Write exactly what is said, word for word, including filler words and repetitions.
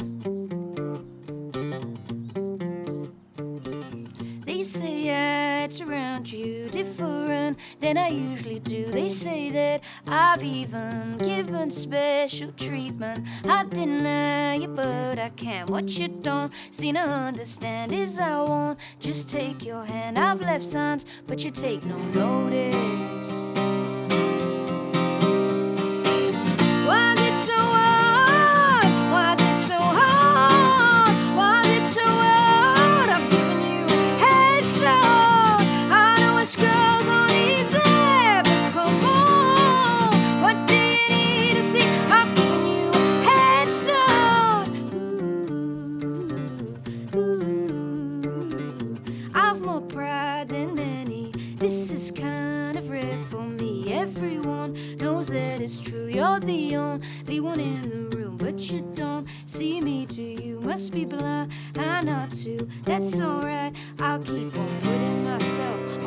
They say I act around you different than I usually do. They say that I've even given special treatment. I deny it, but I can't. What you don't seem to understand is I won't just take your hand. I've left signs, but you take no notice. Why is it so hard? Why is it so hard? Why is it so hard? I've given you head start. I know it's girls aren't easy, but come on. What do you need to see? I've given you head start. Ooh, ooh. I've more pride than any. This is kind of rare for me. Everyone knows that it's true. You're the only one in the room, but you don't see me. To you must be blind. I'm not too. That's alright. I'll keep on putting myself